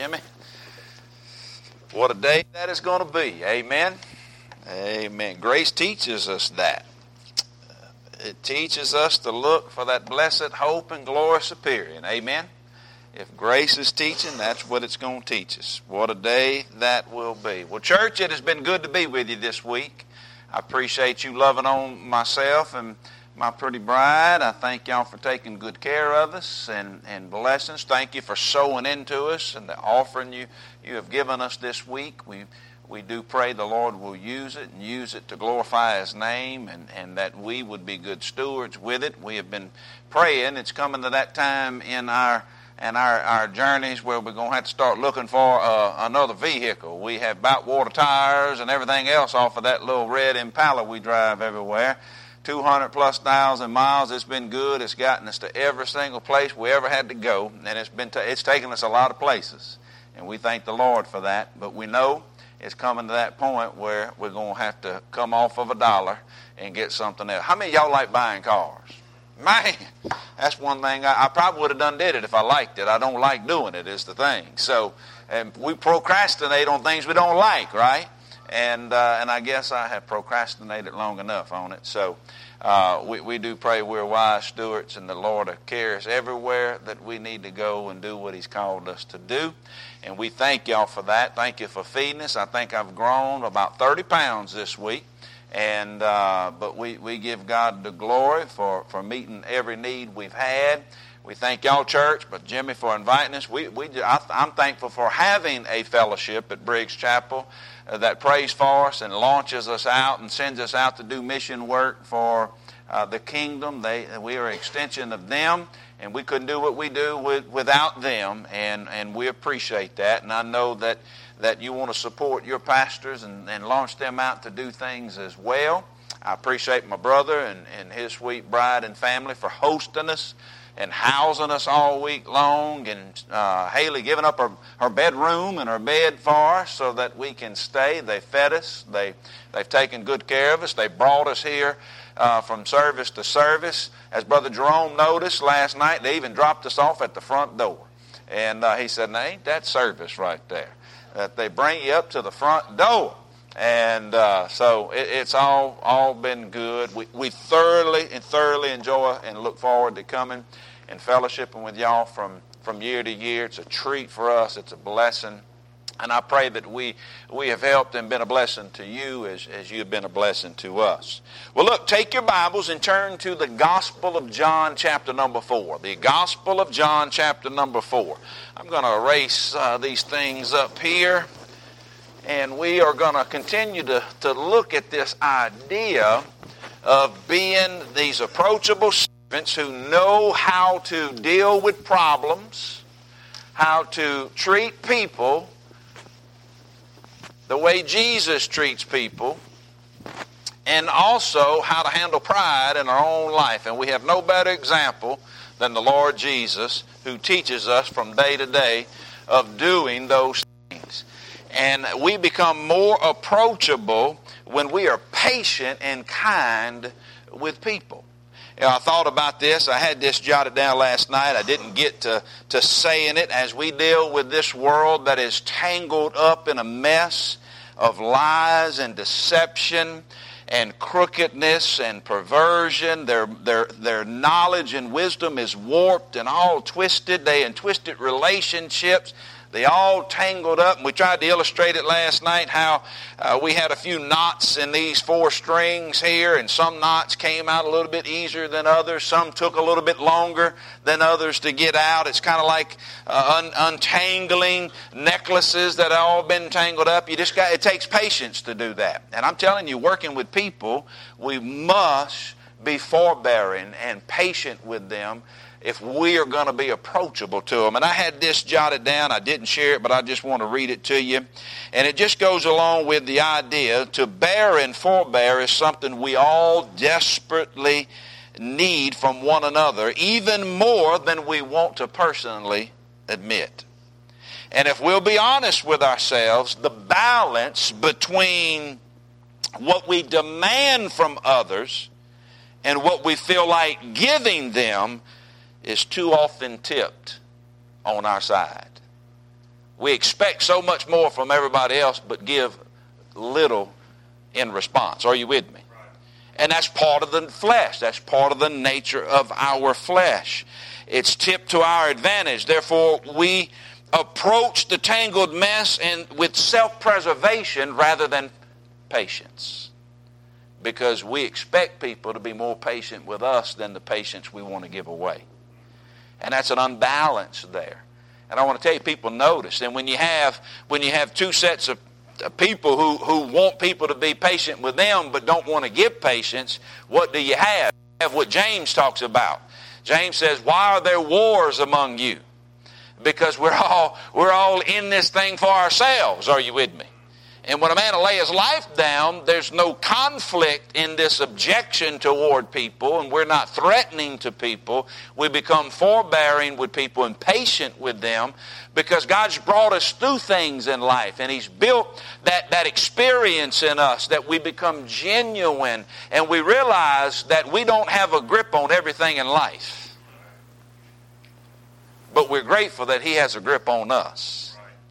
Jimmy. What a day that is going to be. Amen. Amen. Grace teaches us that. It teaches us to look for that blessed hope and glorious appearing. Amen. If grace is teaching, that's what it's going to teach us. What a day that will be. Well, church, it has been good to be with you this week. I appreciate you loving on myself and my pretty bride. I thank y'all for taking good care of us and blessings. Thank you for sowing into us and the offering you have given us this week. We do pray the Lord will use it and use it to glorify His name and that we would be good stewards with it. We have been praying. It's coming to that time in our journeys where we're going to have to start looking for another vehicle. We have bout water tires and everything else off of that little red Impala we drive everywhere. 200,000+ miles. It's been good. It's gotten us to every single place we ever had to go, and it's taken us a lot of places, and we thank the Lord for that. But we know it's coming to that point where we're going to have to come off of $1 and get something else. How many of y'all like buying cars? Man, that's one thing. I probably would have did it if I liked it. I don't like doing it is the thing. So we procrastinate on things we don't like, right? And I guess I have procrastinated long enough on it. So we do pray we're wise stewards and the Lord will carry us everywhere that we need to go and do what He's called us to do. And we thank y'all for that. Thank you for feeding us. I think I've grown about 30 pounds this week. But we give God the glory for meeting every need we've had. We thank y'all, church, but Jimmy for inviting us. I'm thankful for having a fellowship at Briggs Chapel that prays for us and launches us out and sends us out to do mission work for the kingdom. We are an extension of them, and we couldn't do what we do without them, and we appreciate that. And I know that you want to support your pastors and launch them out to do things as well. I appreciate my brother and his sweet bride and family for hosting us and housing us all week long, and Haley giving up her bedroom and her bed for us so that we can stay. They fed us. They've taken good care of us. They brought us here from service to service. As Brother Jerome noticed last night, they even dropped us off at the front door. And he said, "Now, ain't that service right there? That they bring you up to the front door." And so it's all been good. We thoroughly enjoy and look forward to coming and fellowshipping with y'all from year to year. It's a treat for us. It's a blessing. And I pray that we have helped and been a blessing to you as you have been a blessing to us. Well, look, take your Bibles and turn to the Gospel of John chapter number 4. The Gospel of John chapter number 4. I'm going to erase these things up here. And we are going to continue to look at this idea of being these approachable servants who know how to deal with problems, how to treat people the way Jesus treats people, and also how to handle pride in our own life. And we have no better example than the Lord Jesus, who teaches us from day to day of doing those things. And we become more approachable when we are patient and kind with people. You know, I thought about this. I had this jotted down last night. I didn't get to saying it. As we deal with this world that is tangled up in a mess of lies and deception and crookedness and perversion, their knowledge and wisdom is warped and all twisted. They in twisted relationships. They all tangled up, and we tried to illustrate it last night how we had a few knots in these 4 strings here, and some knots came out a little bit easier than others. Some took a little bit longer than others to get out. It's kind of like untangling necklaces that have all been tangled up. It takes patience to do that. And I'm telling you, working with people, we must be forbearing and patient with them if we are going to be approachable to them. And I had this jotted down. I didn't share it, but I just want to read it to you. And it just goes along with the idea to bear and forbear is something we all desperately need from one another, even more than we want to personally admit. And if we'll be honest with ourselves, the balance between what we demand from others and what we feel like giving them is too often tipped on our side. We expect so much more from everybody else, but give little in response. Are you with me? Right. And that's part of the flesh. That's part of the nature of our flesh. It's tipped to our advantage. Therefore, we approach the tangled mess with self-preservation rather than patience. Because we expect people to be more patient with us than the patience we want to give away. And that's an unbalance there. And I want to tell you, people notice. And when you have two sets of people who want people to be patient with them but don't want to give patience, what do you have? You have what James talks about. James says, why are there wars among you? Because we're all in this thing for ourselves. Are you with me? And when a man will lay his life down, there's no conflict in this objection toward people, and we're not threatening to people. We become forbearing with people and patient with them because God's brought us through things in life, and He's built that experience in us that we become genuine, and we realize that we don't have a grip on everything in life. But we're grateful that He has a grip on us.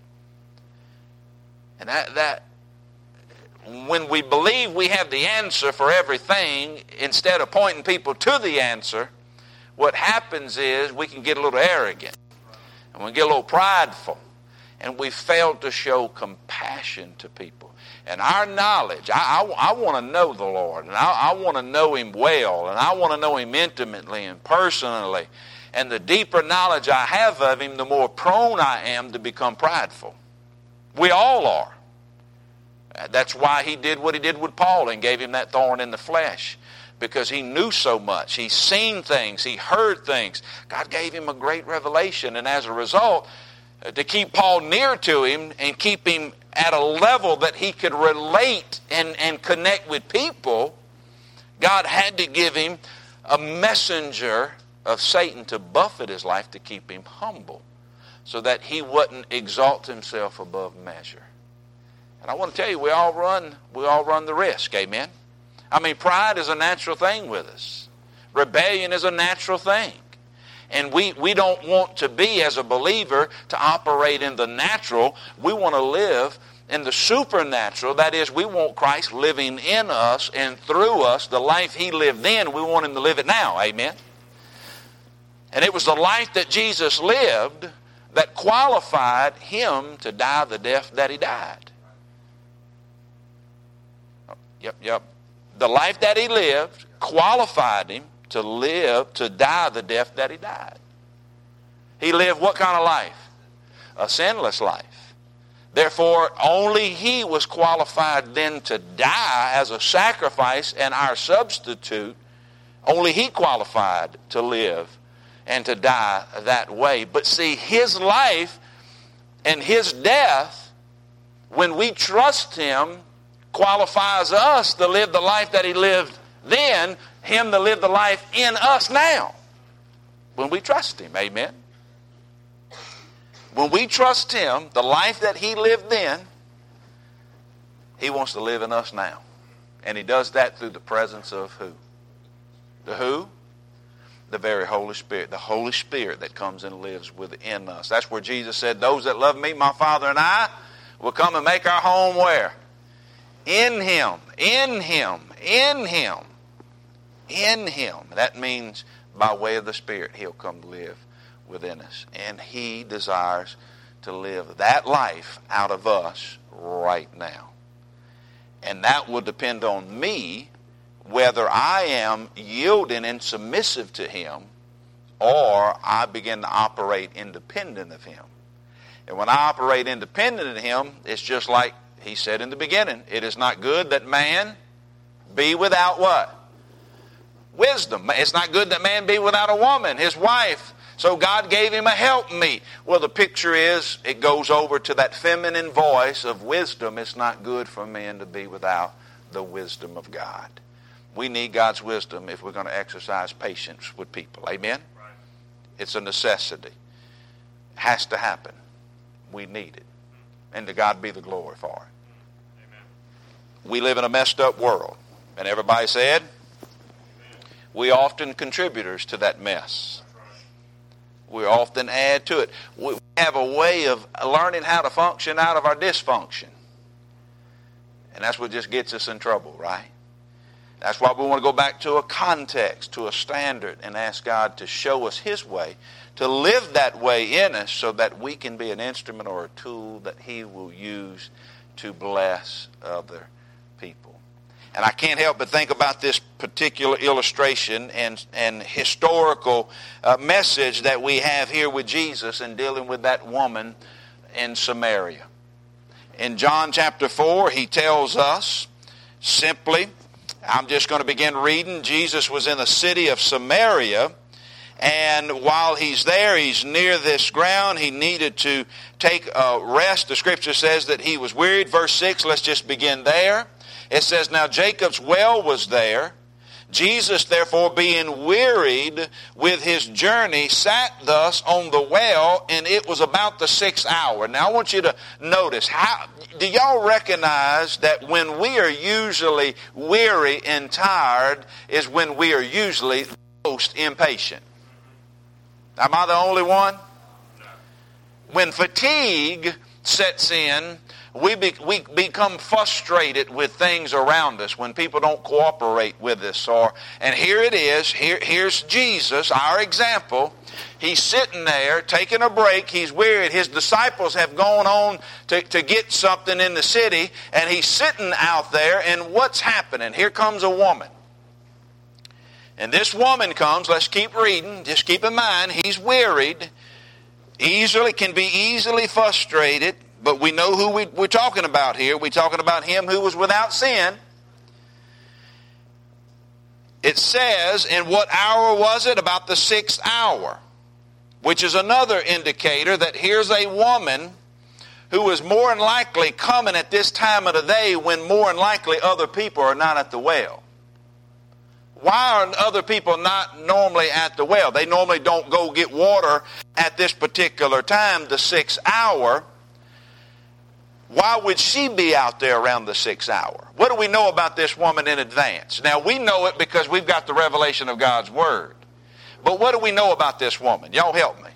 And that when we believe we have the answer for everything, instead of pointing people to the answer, what happens is we can get a little arrogant. And we get a little prideful. And we fail to show compassion to people. And our knowledge, I want to know the Lord. And I want to know Him well. And I want to know Him intimately and personally. And the deeper knowledge I have of Him, the more prone I am to become prideful. We all are. That's why He did what He did with Paul and gave him that thorn in the flesh. Because he knew so much. He's seen things. He heard things. God gave him a great revelation. And as a result, to keep Paul near to Him and keep him at a level that he could relate and connect with people, God had to give him a messenger of Satan to buffet his life to keep him humble, so that he wouldn't exalt himself above measure. And I want to tell you, we all run the risk, amen? I mean, pride is a natural thing with us. Rebellion is a natural thing. And we don't want to be, as a believer, to operate in the natural. We want to live in the supernatural. That is, we want Christ living in us and through us. The life He lived then, we want Him to live it now, amen? And it was the life that Jesus lived that qualified Him to die the death that He died. Yep. The life that He lived qualified Him to die the death that He died. He lived what kind of life? A sinless life. Therefore, only He was qualified then to die as a sacrifice and our substitute. Only He qualified to live and to die that way. But see, His life and His death, when we trust Him, qualifies us to live the life that He lived then, Him to live the life in us now. When we trust Him, amen? When we trust Him, the life that He lived then, He wants to live in us now. And He does that through the presence of who? The who? The very Holy Spirit. The Holy Spirit that comes and lives within us. That's where Jesus said, those that love me, my Father and I, will come and make our home where? In Him. In Him. In Him. In Him. That means by way of the Spirit, He'll come to live within us. And He desires to live that life out of us right now. And that will depend on me, whether I am yielding and submissive to Him, or I begin to operate independent of Him. And when I operate independent of Him, it's just like He said in the beginning, it is not good that man be without what? Wisdom. It's not good that man be without a woman, his wife. So God gave him a helpmeet. Well, the picture is, it goes over to that feminine voice of wisdom. It's not good for men to be without the wisdom of God. We need God's wisdom if we're going to exercise patience with people. Amen? Right. It's a necessity. It has to happen. We need it. And to God be the glory for it. Amen. We live in a messed up world. And everybody said, we often contributors to that mess. We often add to it. have a way of learning how to function out of our dysfunction. And that's what just gets us in trouble, right? That's why we want to go back to a context, to a standard, and ask God to show us His way, to live that way in us so that we can be an instrument or a tool that He will use to bless other people. And I can't help but think about this particular illustration and historical message that we have here with Jesus in dealing with that woman in Samaria. In John chapter 4, He tells us simply, I'm just going to begin reading. Jesus was in the city of Samaria, and while He's there, He's near this ground. He needed to take a rest. The Scripture says that He was wearied. Verse 6, let's just begin there. It says, now Jacob's well was there. Jesus, therefore, being wearied with His journey, sat thus on the well, and it was about the 6th hour. Now, I want you to notice, do y'all recognize that when we are usually weary and tired is when we are usually most impatient? Am I the only one? When fatigue sets in, we become frustrated with things around us when people don't cooperate with us. And here it is. Here's Jesus, our example. He's sitting there taking a break. He's wearied. His disciples have gone on to get something in the city, and He's sitting out there, and what's happening? Here comes a woman. And this woman comes, let's keep reading, just keep in mind, He's wearied, can be easily frustrated, but we know who we're talking about here. We're talking about Him who was without sin. It says, in what hour was it? About the 6th hour, which is another indicator that here's a woman who is more than likely coming at this time of the day when more than likely other people are not at the well. Why are other people not normally at the well? They normally don't go get water at this particular time, the 6th hour. Why would she be out there around the 6th hour? What do we know about this woman in advance? Now, we know it because we've got the revelation of God's Word. But what do we know about this woman? Y'all help me.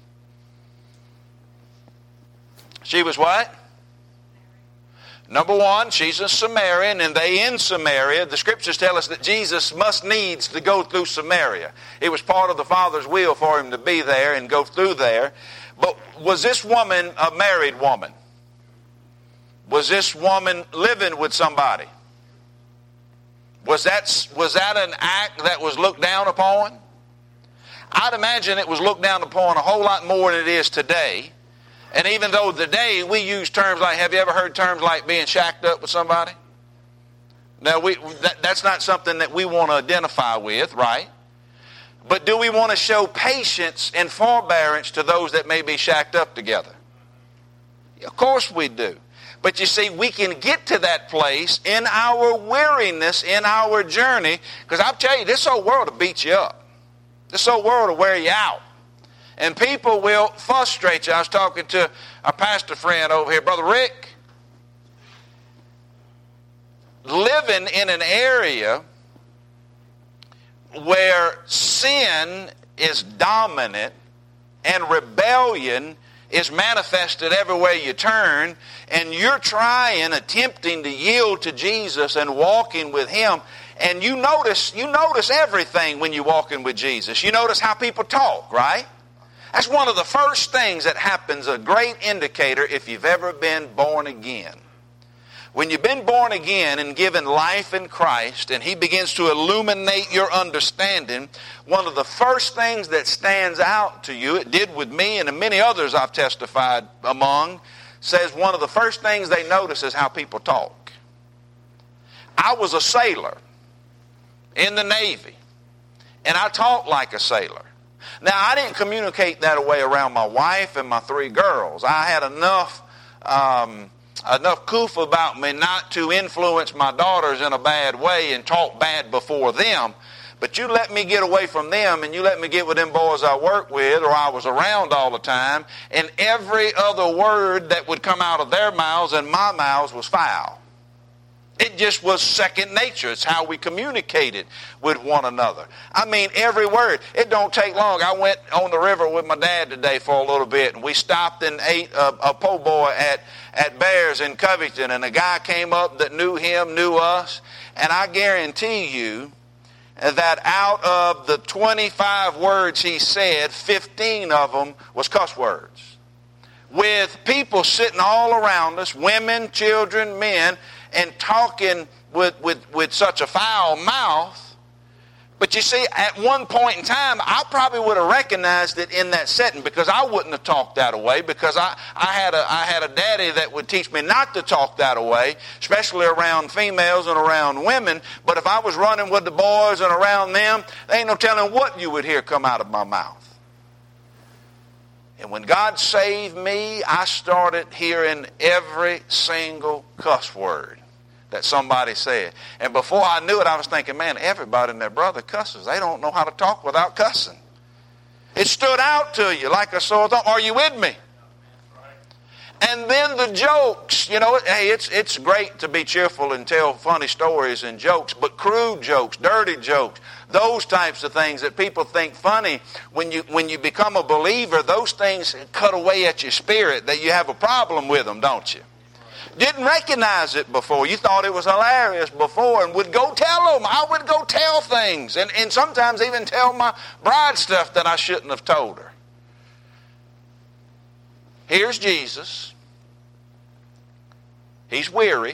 She was what? Number one, she's a Samaritan, and they in Samaria. The Scriptures tell us that Jesus must needs to go through Samaria. It was part of the Father's will for Him to be there and go through there. But was this woman a married woman? Was this woman living with somebody? Was that an act that was looked down upon? I'd imagine it was looked down upon a whole lot more than it is today. And even though today we use terms like, have you ever heard terms like being shacked up with somebody? Now, that's not something that we want to identify with, right? But do we want to show patience and forbearance to those that may be shacked up together? Of course we do. But you see, we can get to that place in our weariness, in our journey, because I'll tell you, this old world will beat you up. This old world will wear you out. And people will frustrate you. I was talking to a pastor friend over here, Brother Rick. Living in an area where sin is dominant and rebellion is manifested everywhere you turn, and you're attempting to yield to Jesus and walking with Him, and you notice everything when you're walking with Jesus. You notice how people talk, right? That's one of the first things that happens, a great indicator if you've ever been born again. When you've been born again and given life in Christ, and He begins to illuminate your understanding, one of the first things that stands out to you, it did with me and many others I've testified among, says one of the first things they notice is how people talk. I was a sailor in the Navy, and I talked like a sailor. Now, I didn't communicate that way around my wife and my 3 girls. I had enough goof about me not to influence my daughters in a bad way and talk bad before them. But you let me get away from them, and you let me get with them boys I work with or I was around all the time, and every other word that would come out of their mouths and my mouths was foul. It just was second nature. It's how we communicated with one another. I mean, every word. It don't take long. I went on the river with my dad today for a little bit, and we stopped and ate a po' boy at Bears in Covington, and a guy came up that knew him, knew us, and I guarantee you that out of the 25 words he said, 15 of them was cuss words. With people sitting all around us, women, children, men, and talking with such a foul mouth. But you see, at one point in time, I probably would have recognized it in that setting, because I wouldn't have talked that way, because I had a daddy that would teach me not to talk that way, especially around females and around women. But if I was running with the boys and around them, there ain't no telling what you would hear come out of my mouth. And when God saved me, I started hearing every single cuss word that somebody said. And before I knew it, I was thinking, man, everybody and their brother cusses. They don't know how to talk without cussing. It stood out to you like a sore thumb. Are you with me? And then the jokes. You know, hey, it's great to be cheerful and tell funny stories and jokes, but crude jokes, dirty jokes, those types of things that people think funny, when you become a believer, those things cut away at your spirit, that you have a problem with them, don't you? Didn't recognize it before. You thought it was hilarious before, and would go tell them. I would go tell things, and sometimes even tell my bride stuff that I shouldn't have told her. Here's Jesus. He's weary.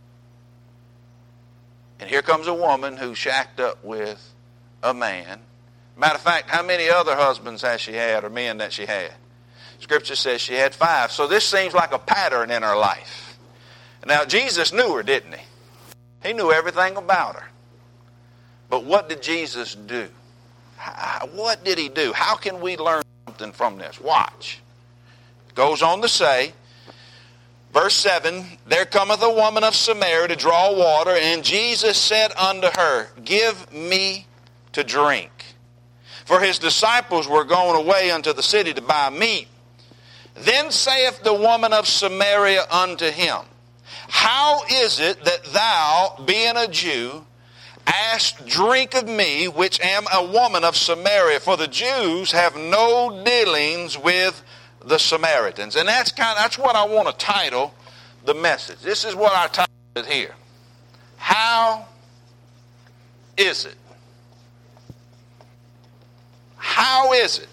And here comes a woman who's shacked up with a man. Matter of fact, how many other husbands has she had, or men that she had? Scripture says she had 5. So this seems like a pattern in her life. Now, Jesus knew her, didn't he? He knew everything about her. But what did Jesus do? What did he do? How can we learn something from this? Watch. It goes on to say, verse 7, there cometh a woman of Samaria to draw water, and Jesus said unto her, give me to drink. For his disciples were gone away unto the city to buy meat. Then saith the woman of Samaria unto him, how is it that thou, being a Jew, ask drink of me, which am a woman of Samaria? For the Jews have no dealings with the Samaritans. And that's what I want to title the message. This is what I titled it here. How is it? How is it?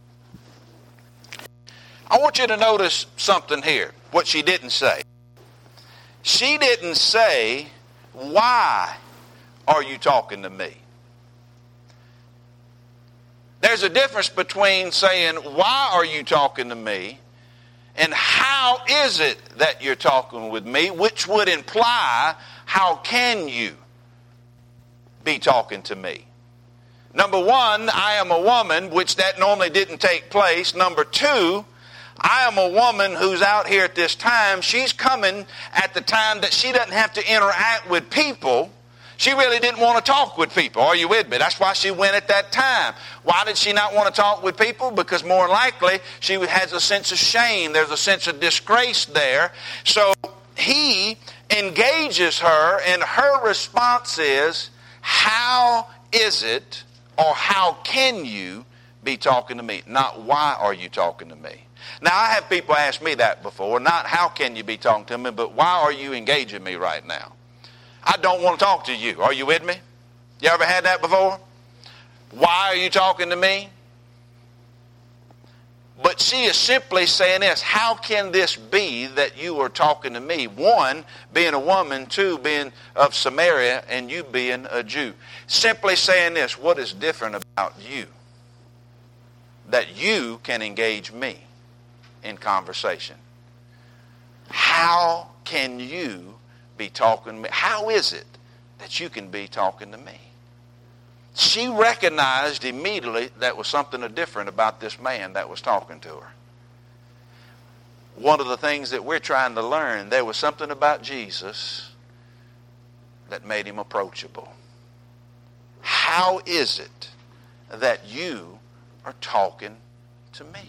I want you to notice something here, what she didn't say. She didn't say, why are you talking to me? There's a difference between saying, why are you talking to me, and how is it that you're talking with me, which would imply, how can you be talking to me? Number one, I am a woman, which that normally didn't take place. Number two, I am a woman who's out here at this time. She's coming at the time that she doesn't have to interact with people. She really didn't want to talk with people. Are you with me? That's why she went at that time. Why did she not want to talk with people? Because more likely she has a sense of shame. There's a sense of disgrace there. So he engages her, and her response is, how is it, or how can you be talking to me? Not why are you talking to me? Now, I have people ask me that before. Not how can you be talking to me, but why are you engaging me right now? I don't want to talk to you. Are you with me? You ever had that before? Why are you talking to me? But she is simply saying this. How can this be that you are talking to me? One, being a woman. Two, being of Samaria, and you being a Jew. Simply saying this. What is different about you that you can engage me in conversation? How can you be talking to me? How is it that you can be talking to me? She recognized immediately that was something different about this man that was talking to her. One of the things that we're trying to learn, there was something about Jesus that made him approachable. How is it that you are talking to me?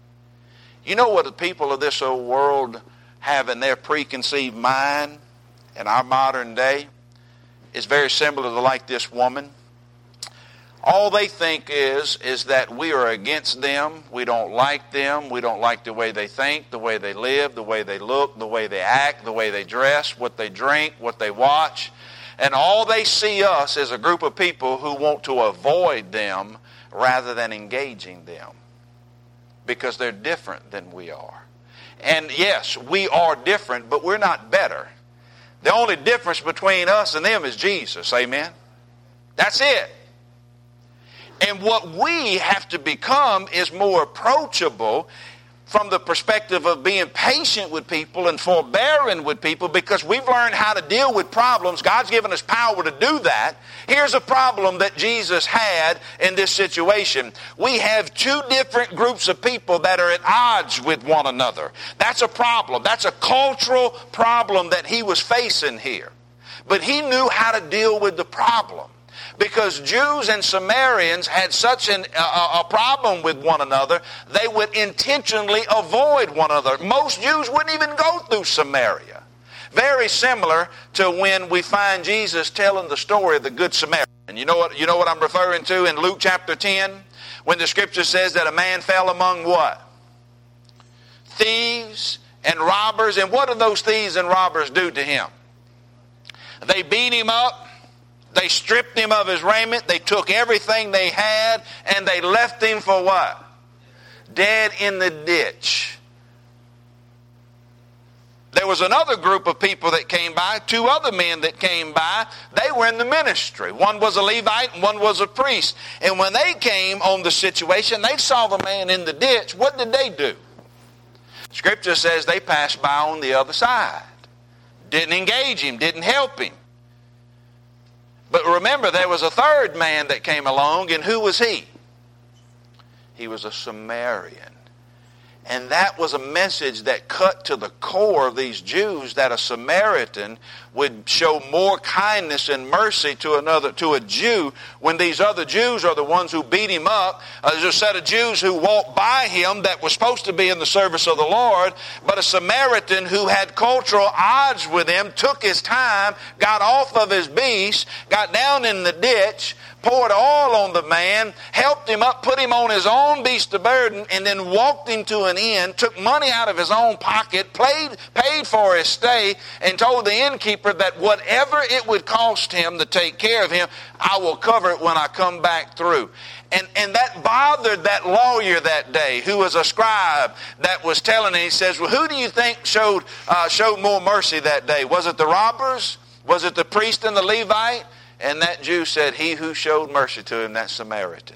You know what the people of this old world have in their preconceived mind? in our modern day is very similar to like this woman. All they think is that we are against them. We don't like them. We don't like the way they think, the way they live, the way they look, the way they act, the way they dress, what they drink, what they watch. And all they see us as a group of people who want to avoid them rather than engaging them, because they're different than we are. And yes, we are different, but we're not better. The only difference between us and them is Jesus. Amen? That's it. And what we have to become is more approachable from the perspective of being patient with people and forbearing with people, because we've learned how to deal with problems. God's given us power to do that. Here's a problem that Jesus had in this situation. We have two different groups of people that are at odds with one another. That's a problem. That's a cultural problem that he was facing here. But he knew how to deal with the problem, because Jews and Samaritans had such a problem with one another, they would intentionally avoid one another. Most Jews wouldn't even go through Samaria. Very similar to when we find Jesus telling the story of the Good Samaritan. You know what I'm referring to in Luke chapter 10? When the scripture says that a man fell among what? Thieves and robbers. And what did those thieves and robbers do to him? They beat him up. They stripped him of his raiment. They took everything they had, and they left him for what? Dead in the ditch. There was another group of people that came by, two other men that came by. They were in the ministry. One was a Levite and one was a priest. And when they came on the situation, they saw the man in the ditch. What did they do? Scripture says they passed by on the other side. Didn't engage him, didn't help him. But remember, there was a third man that came along, and who was he? He was a Samaritan. And that was a message that cut to the core of these Jews, that a Samaritan would show more kindness and mercy to a Jew, when these other Jews are the ones who beat him up. There's a set of Jews who walked by him that was supposed to be in the service of the Lord, but a Samaritan who had cultural odds with him took his time, got off of his beast, got down in the ditch, poured oil on the man, helped him up, put him on his own beast of burden, and then walked him to an inn, took money out of his own pocket, paid for his stay, and told the innkeeper that whatever it would cost him to take care of him, I will cover it when I come back through. And that bothered that lawyer that day, who was a scribe, that was telling him, he says, well, who do you think showed more mercy that day? Was it the robbers? Was it the priest and the Levite? And that Jew said, he who showed mercy to him, that Samaritan.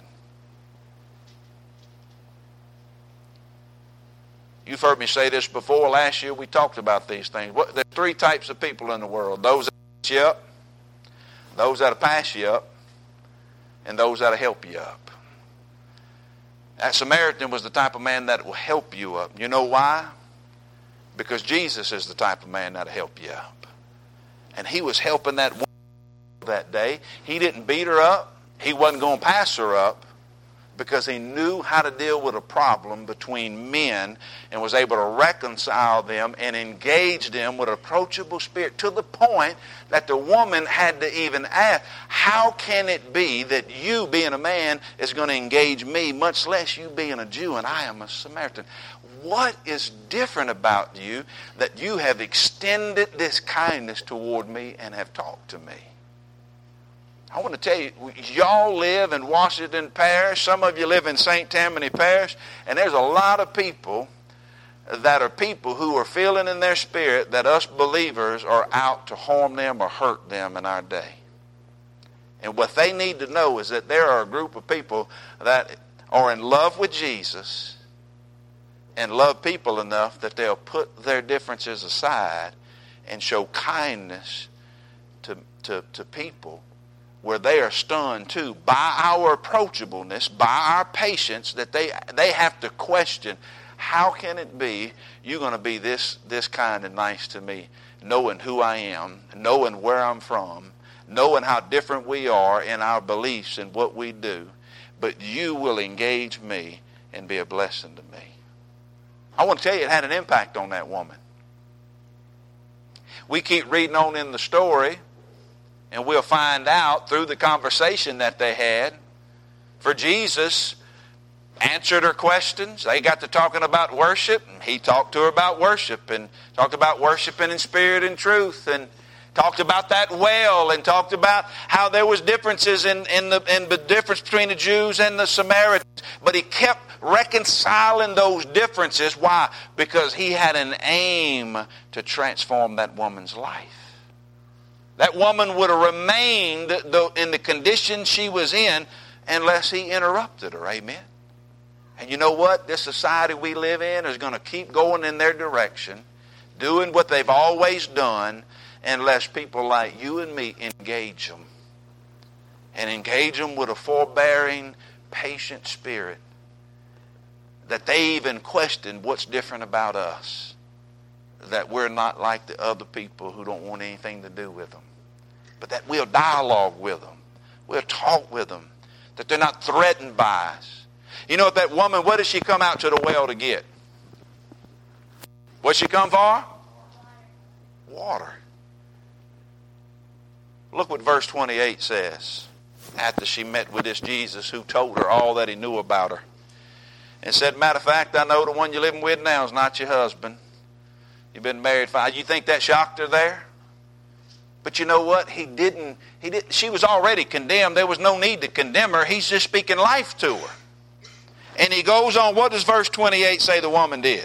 You've heard me say this before. Last year we talked about these things. There are three types of people in the world. Those that pass you up, those that'll pass you up, and those that'll help you up. That Samaritan was the type of man that will help you up. You know why? Because Jesus is the type of man that'll help you up. And he was helping that woman that day. He didn't beat her up. He wasn't going to pass her up, because he knew how to deal with a problem between men and was able to reconcile them and engage them with an approachable spirit, to the point that the woman had to even ask, how can it be that you, being a man, is going to engage me, much less you being a Jew and I am a Samaritan? What is different about you that you have extended this kindness toward me and have talked to me? I want to tell you, y'all live in Washington Parish. Some of you live in St. Tammany Parish. And there's a lot of people that are people who are feeling in their spirit that us believers are out to harm them or hurt them in our day. And what they need to know is that there are a group of people that are in love with Jesus and love people enough that they'll put their differences aside and show kindness to people, where they are stunned too by our approachableness, by our patience, that they have to question, how can it be you're going to be this kind and nice to me, knowing who I am, knowing where I'm from, knowing how different we are in our beliefs and what we do, but you will engage me and be a blessing to me. I want to tell you, it had an impact on that woman. We keep reading on in the story, and we'll find out through the conversation that they had. For Jesus answered her questions. They got to talking about worship, and he talked to her about worship, and talked about worshiping in spirit and truth, and talked about that well, and talked about how there was differences in the difference between the Jews and the Samaritans. But he kept reconciling those differences. Why? Because he had an aim to transform that woman's life. That woman would have remained in the condition she was in unless he interrupted her. Amen. And you know what? This society we live in is going to keep going in their direction, doing what they've always done, unless people like you and me engage them. And engage them with a forbearing, patient spirit. That they even question what's different about us. That we're not like the other people who don't want anything to do with them. But that we'll dialogue with them. We'll talk with them. That they're not threatened by us. You know, that woman, what did she come out to the well to get? What'd she come for? Water. Look what verse 28 says. After she met with this Jesus who told her all that he knew about her. And said, matter of fact, I know the one you're living with now is not your husband. You've been married 5 years. You think that shocked her there? But you know what? He didn't. She was already condemned. There was no need to condemn her. He's just speaking life to her. And he goes on, what does verse 28 say the woman did?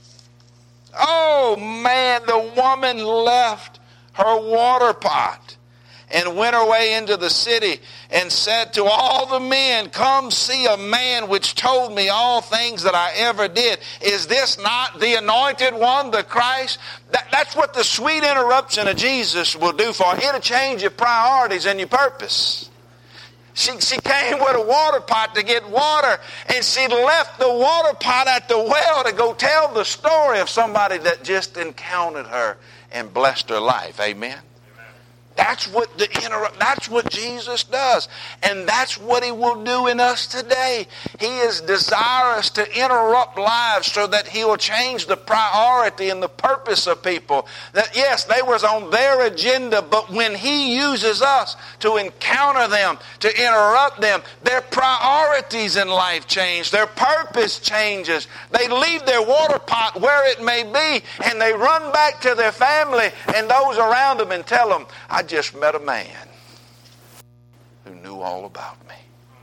Oh man, the woman left her water pot and went her way into the city and said to all the men, come see a man which told me all things that I ever did. Is this not the anointed one, the Christ? That's what the sweet interruption of Jesus will do for you. It'll change your priorities and your purpose. She came with a water pot to get water, and she left the water pot at the well to go tell the story of somebody that just encountered her and blessed her life. Amen? That's what Jesus does. And that's what he will do in us today. He is desirous to interrupt lives so that he will change the priority and the purpose of people. That yes, they was on their agenda, but when he uses us to encounter them, to interrupt them, their priorities in life change. Their purpose changes. They leave their water pot where it may be, and they run back to their family and those around them and tell them, I just met a man who knew all about me.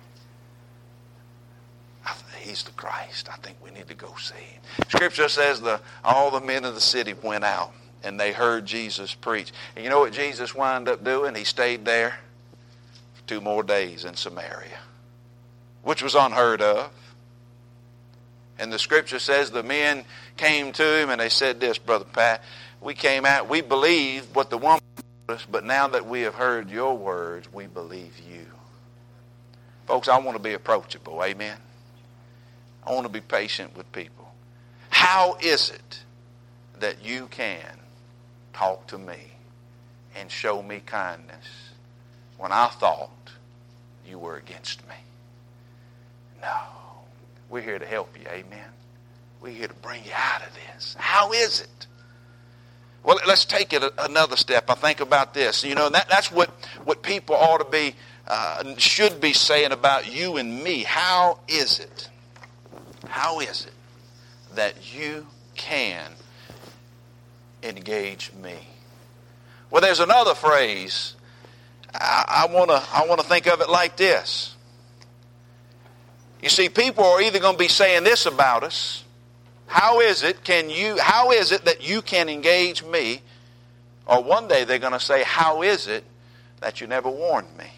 He's the Christ. I think we need to go see him. Scripture says all the men of the city went out and they heard Jesus preach. And you know what Jesus wound up doing? He stayed there for 2 more days in Samaria, which was unheard of. And the scripture says the men came to him and they said this, Brother Pat, we came out, we believed what the woman told us, but now that we have heard your words, we believe you. Folks, I want to be approachable, amen? I want to be patient with people. How is it that you can talk to me and show me kindness when I thought you were against me? No. We're here to help you, amen? We're here to bring you out of this. How is it? Well, let's take it another step. I think about this. You know, that's what people ought to be, should be saying about you and me. How is it? How is it that you can engage me? Well, there's another phrase. I want to think of it like this. You see, people are either going to be saying this about us. How is it that you can engage me? Or one day they're going to say, how is it that you never warned me?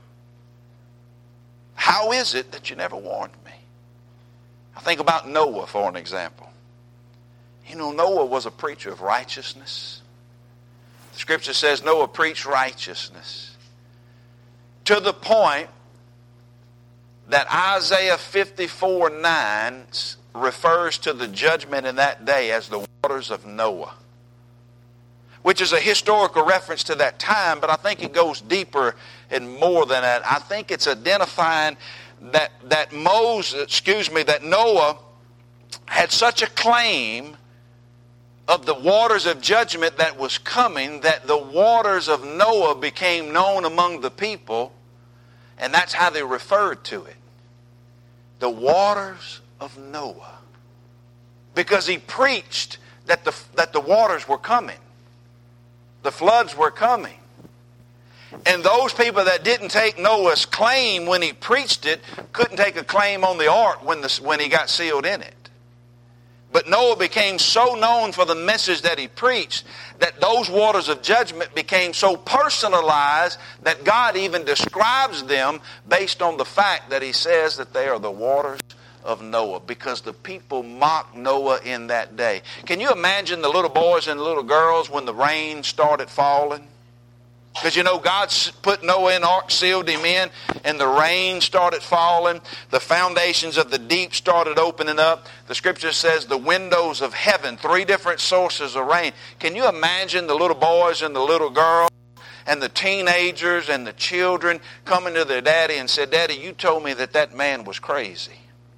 How is it that you never warned me? I think about Noah for an example. You know, Noah was a preacher of righteousness. The scripture says Noah preached righteousness to the point that Isaiah 54:9 refers to the judgment in that day as the waters of Noah, which is a historical reference to that time, but I think it goes deeper and more than that. I think it's identifying that Noah had such a claim of the waters of judgment that was coming, that the waters of Noah became known among the people, and that's how they referred to it. The waters of Noah. Because he preached that the waters were coming. The floods were coming. And those people that didn't take Noah's claim when he preached it couldn't take a claim on the ark when he got sealed in it. But Noah became so known for the message that he preached that those waters of judgment became so personalized that God even describes them based on the fact that he says that they are the waters of Noah, because the people mocked Noah in that day. Can you imagine the little boys and the little girls when the rain started falling? Because God put Noah in the ark, sealed him in, and the rain started falling. The foundations of the deep started opening up. The scripture says the windows of heaven, 3 different sources of rain. Can you imagine the little boys and the little girls and the teenagers and the children coming to their daddy and said, "Daddy, you told me that man was crazy.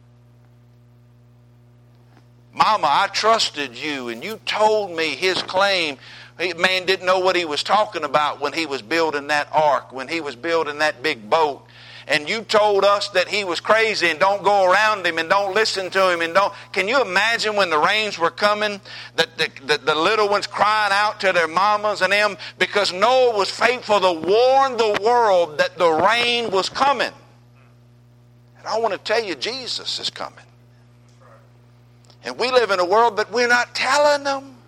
Mama, I trusted you and you told me his claim. Man didn't know what he was talking about when he was building that ark, when he was building that big boat. And you told us that he was crazy and don't go around him and don't listen to him and don't." Can you imagine when the rains were coming, that the little ones crying out to their mamas and them because Noah was faithful to warn the world that the rain was coming. And I want to tell you, Jesus is coming. And we live in a world, but we're not telling them.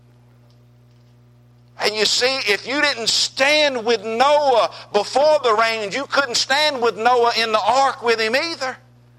And you see, if you didn't stand with Noah before the rains, you couldn't stand with Noah in the ark with him either.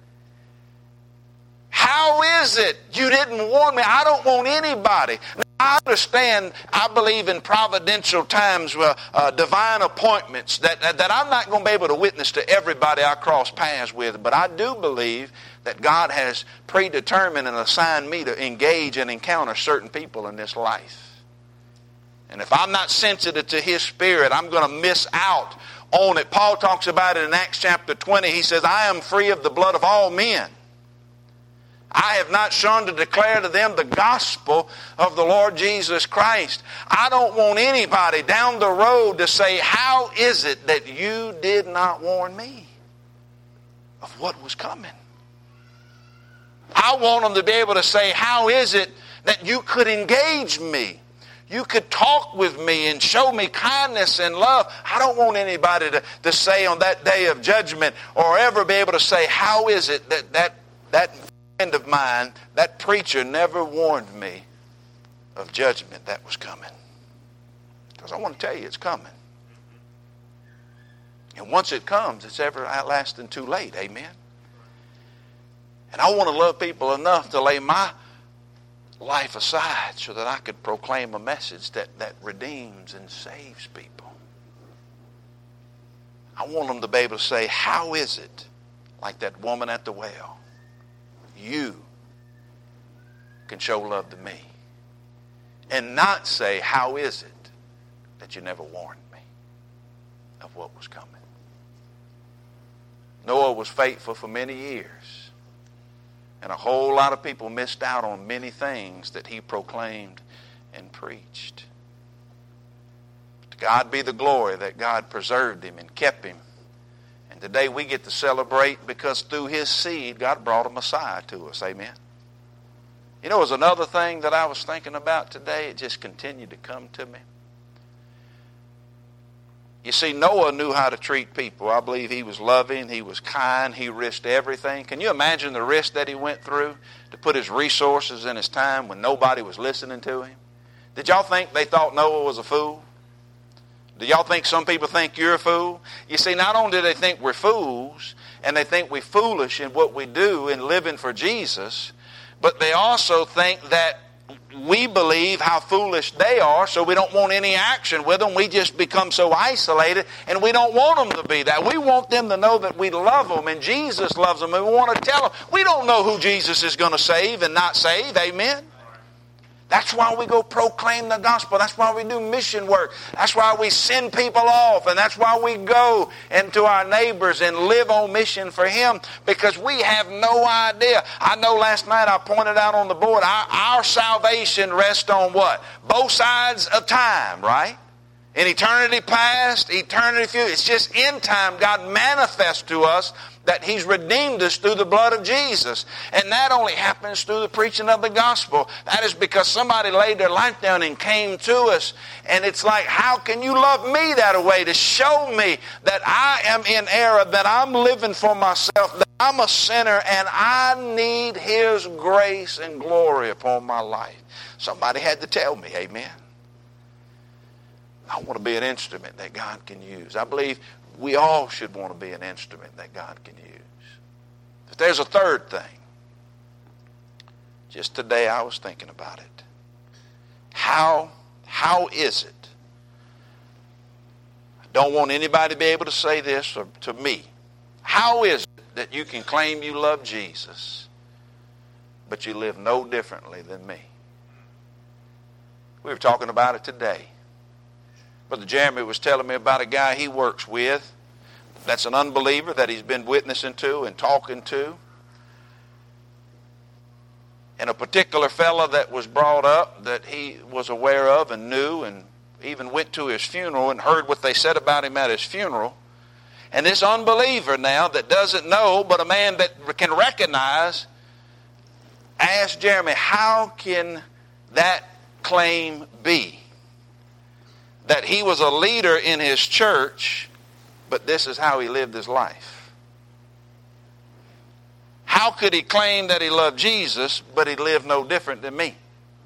How is it you didn't warn me? I don't want anybody. Now, I understand, I believe in providential times, divine appointments, that I'm not going to be able to witness to everybody I cross paths with, but I do believe that God has predetermined and assigned me to engage and encounter certain people in this life. And if I'm not sensitive to His Spirit, I'm going to miss out on it. Paul talks about it in Acts chapter 20. He says, "I am free of the blood of all men. I have not shunned to declare to them the gospel of the Lord Jesus Christ." I don't want anybody down the road to say, "How is it that you did not warn me of what was coming?" I want them to be able to say, "How is it that you could engage me? You could talk with me and show me kindness and love." I don't want anybody to say on that day of judgment or ever be able to say, "How is it that friend of mine, that preacher never warned me of judgment that was coming?" Because I want to tell you, it's coming. And once it comes, it's everlasting too late. Amen? And I want to love people enough to lay my life aside so that I could proclaim a message that redeems and saves people. I want them to be able to say, "How is it," like that woman at the well, "you can show love to me?" And not say, "How is it that you never warned me of what was coming?" Noah was faithful for many years. And a whole lot of people missed out on many things that he proclaimed and preached. To God be the glory that God preserved him and kept him. And today we get to celebrate because through his seed, God brought a Messiah to us. Amen. You know, it was another thing that I was thinking about today. It just continued to come to me. You see, Noah knew how to treat people. I believe he was loving, he was kind, he risked everything. Can you imagine the risk that he went through to put his resources and his time when nobody was listening to him? Did y'all think they thought Noah was a fool? Do y'all think some people think you're a fool? You see, not only do they think we're fools, and they think we're foolish in what we do in living for Jesus, but they also think that we believe how foolish they are, so we don't want any action with them. We just become so isolated, and we don't want them to be that. We want them to know that we love them, and Jesus loves them, and we want to tell them. We don't know who Jesus is going to save and not save. Amen? That's why we go proclaim the gospel. That's why we do mission work. That's why we send people off. And that's why we go into our neighbors and live on mission for Him, because we have no idea. I know last night I pointed out on the board, our salvation rests on what? Both sides of time, right? In eternity past, eternity future. It's just in time God manifests to us that He's redeemed us through the blood of Jesus. And that only happens through the preaching of the gospel. That is because somebody laid their life down and came to us. And it's like, how can you love me that way, to show me that I am in error, that I'm living for myself, that I'm a sinner, and I need His grace and glory upon my life. Somebody had to tell me, amen. I want to be an instrument that God can use. I believe we all should want to be an instrument that God can use. But there's a third thing. Just today I was thinking about it. How is it? I don't want anybody to be able to say this to me. How is it that you can claim you love Jesus, but you live no differently than me? We were talking about it today. Brother Jeremy was telling me about a guy he works with that's an unbeliever that he's been witnessing to and talking to. And a particular fellow that was brought up that he was aware of and knew, and even went to his funeral and heard what they said about him at his funeral. And this unbeliever now that doesn't know, but a man that can recognize, asked Jeremy, how can that claim be? That he was a leader in his church, but this is how he lived his life. How could he claim that he loved Jesus, but he lived no different than me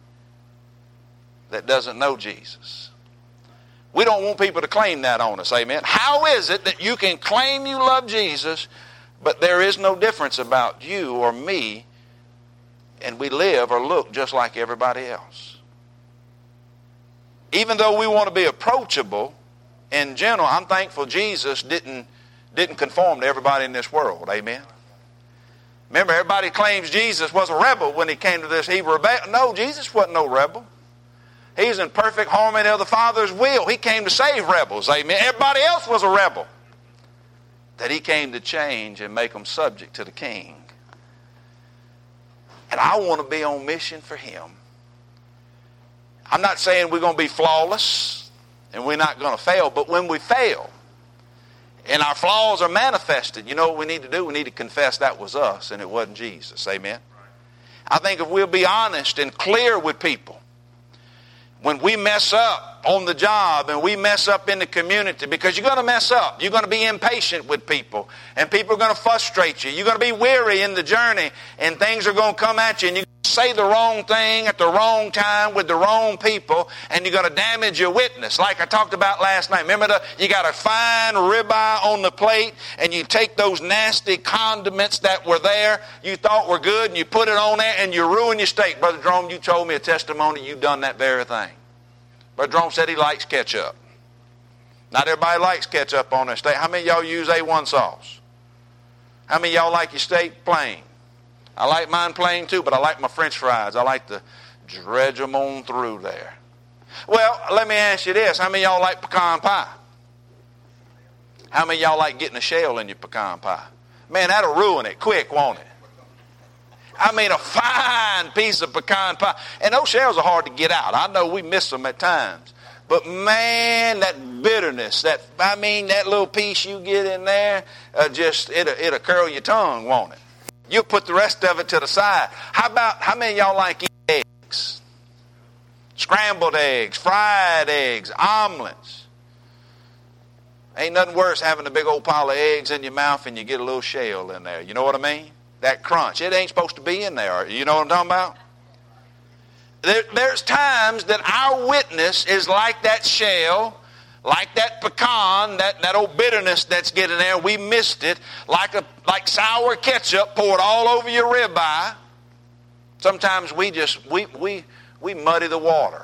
that doesn't know Jesus? We don't want people to claim that on us, amen? How is it that you can claim you love Jesus, but there is no difference about you or me, and we live or look just like everybody else? Even though we want to be approachable, in general, I'm thankful Jesus didn't conform to everybody in this world. Amen? Remember, everybody claims Jesus was a rebel when he came to this. He rebelled. No, Jesus wasn't no rebel. He's in perfect harmony of the Father's will. He came to save rebels. Amen? Everybody else was a rebel. That He came to change and make them subject to the King. And I want to be on mission for Him. I'm not saying we're going to be flawless and we're not going to fail, but when we fail and our flaws are manifested, you know what we need to do? We need to confess that was us and it wasn't Jesus. Amen? I think if we'll be honest and clear with people, when we mess up on the job and we mess up in the community, because you're going to mess up. You're going to be impatient with people, and people are going to frustrate you. You're going to be weary in the journey, and things are going to come at you, and you're going to say the wrong thing at the wrong time with the wrong people, and you're going to damage your witness. Like I talked about last night. Remember, you got a fine ribeye on the plate, and you take those nasty condiments that were there, you thought were good, and you put it on there, and you ruin your steak. Brother Jerome, you told me a testimony you've done that very thing. Brother Jerome said he likes ketchup. Not everybody likes ketchup on their steak. How many of y'all use A1 sauce? How many of y'all like your steak plain? I like mine plain too, but I like my French fries. I like to dredge them on through there. Well, let me ask you this. How many of y'all like pecan pie? How many of y'all like getting a shell in your pecan pie? Man, that'll ruin it quick, won't it? I mean, a fine piece of pecan pie. And those shells are hard to get out. I know we miss them at times. But man, that bitterness, that little piece you get in there, it'll curl your tongue, won't it? You'll put the rest of it to the side. How many of y'all like eating eggs? Scrambled eggs, fried eggs, omelets. Ain't nothing worse having a big old pile of eggs in your mouth and you get a little shell in there. You know what I mean? That crunch. It ain't supposed to be in there. You know what I'm talking about? There's times that our witness is like that shell, like that pecan, that old bitterness that's getting there. We missed it. Like sour ketchup poured all over your ribeye. Sometimes we muddy the water.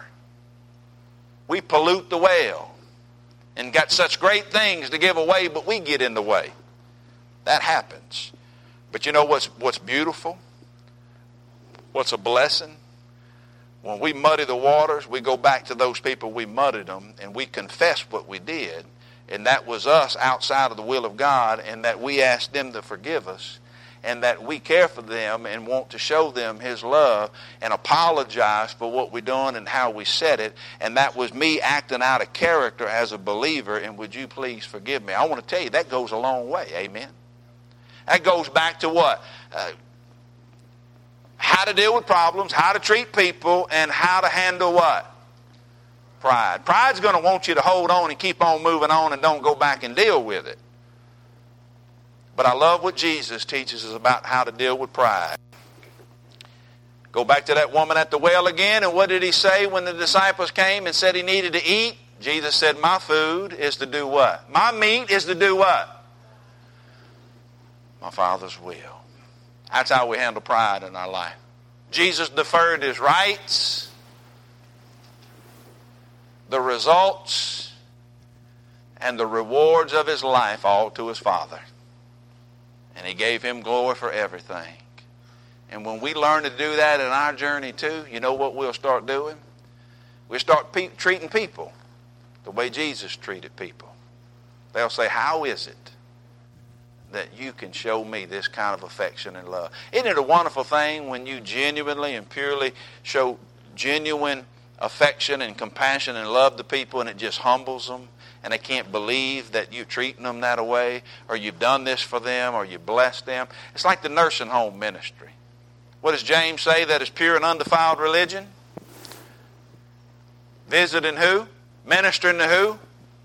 We pollute the well. And got such great things to give away, but we get in the way. That happens. But you know what's beautiful? What's a blessing? When we muddy the waters, we go back to those people we muddied them, and we confess what we did, and that was us outside of the will of God, and that we asked them to forgive us, and that we care for them and want to show them His love and apologize for what we done and how we said it, and that was me acting out of character as a believer, and would you please forgive me? I want to tell you, that goes a long way, amen? That goes back to what? How to deal with problems, how to treat people, and how to handle what? Pride. Pride's going to want you to hold on and keep on moving on and don't go back and deal with it. But I love what Jesus teaches us about how to deal with pride. Go back to that woman at the well again, and what did He say when the disciples came and said He needed to eat? Jesus said, my food is to do what? My meat is to do what? My Father's will. That's how we handle pride in our life. Jesus deferred His rights, the results, and the rewards of His life all to His Father. And He gave Him glory for everything. And when we learn to do that in our journey too, you know what we'll start doing? We'll start treating people the way Jesus treated people. They'll say, how is it that you can show me this kind of affection and love? Isn't it a wonderful thing when you genuinely and purely show genuine affection and compassion and love to people, and it just humbles them, and they can't believe that you're treating them that way, or you've done this for them, or you blessed them? It's like the nursing home ministry. What does James say that is pure and undefiled religion? Visiting who? Ministering to who?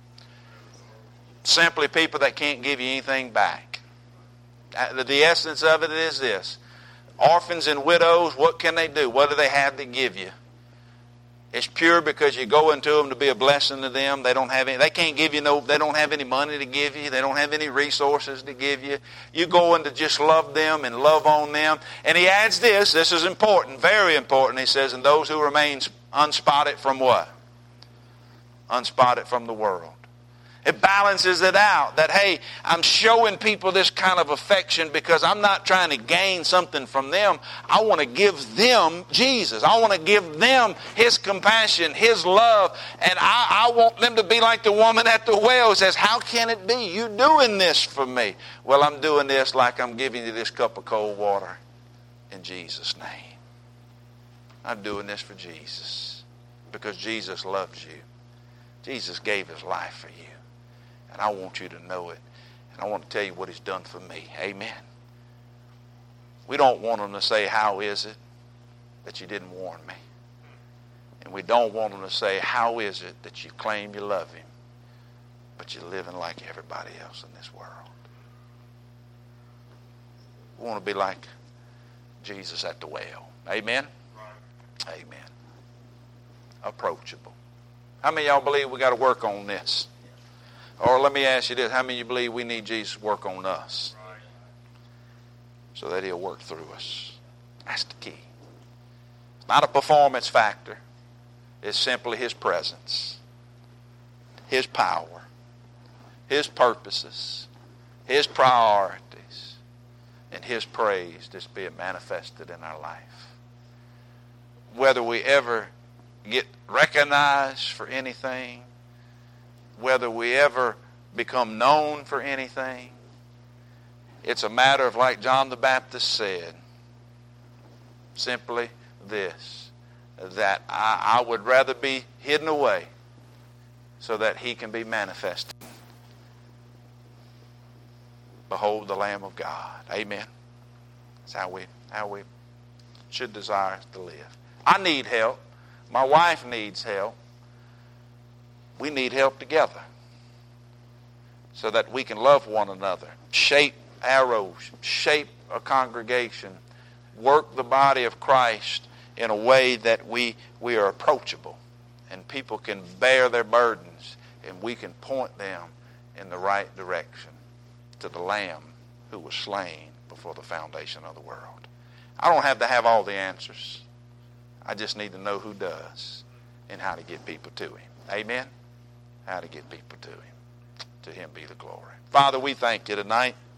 Simply people that can't give you anything back. The essence of it is this. Orphans and widows, what can they do? What do they have to give you? It's pure because you go into them to be a blessing to them. They don't have any, they can't give you they don't have any money to give you. They don't have any resources to give you. You go in to just love them and love on them. And he adds this is important, very important. He says, and those who remain unspotted from what? Unspotted from the world. It balances it out that, hey, I'm showing people this kind of affection because I'm not trying to gain something from them. I want to give them Jesus. I want to give them His compassion, His love. And I want them to be like the woman at the well who says, how can it be? You doing this for me? Well, I'm doing this like I'm giving you this cup of cold water in Jesus' name. I'm doing this for Jesus because Jesus loves you. Jesus gave His life for you. And I want you to know it. And I want to tell you what He's done for me. Amen. We don't want them to say, how is it that you didn't warn me? And we don't want them to say, how is it that you claim you love Him, but you're living like everybody else in this world? We want to be like Jesus at the well. Amen? Amen. Approachable. How many of y'all believe we got to work on this? Or let me ask you this, how many of you believe we need Jesus to work on us? So that He'll work through us. That's the key. It's not a performance factor. It's simply His presence, His power, His purposes, His priorities, and His praise just being manifested in our life. Whether we ever get recognized for anything, whether we ever become known for anything, it's a matter of, like John the Baptist said, simply this, that I would rather be hidden away so that He can be manifested. Behold the Lamb of God. Amen. That's how we should desire to live. I need help. My wife needs help. We need help together so that we can love one another, shape arrows, shape a congregation, work the body of Christ in a way that we are approachable and people can bear their burdens and we can point them in the right direction to the Lamb who was slain before the foundation of the world. I don't have to have all the answers. I just need to know who does and how to get people to Him. Amen? How to get people to Him. To Him be the glory. Father, we thank You tonight.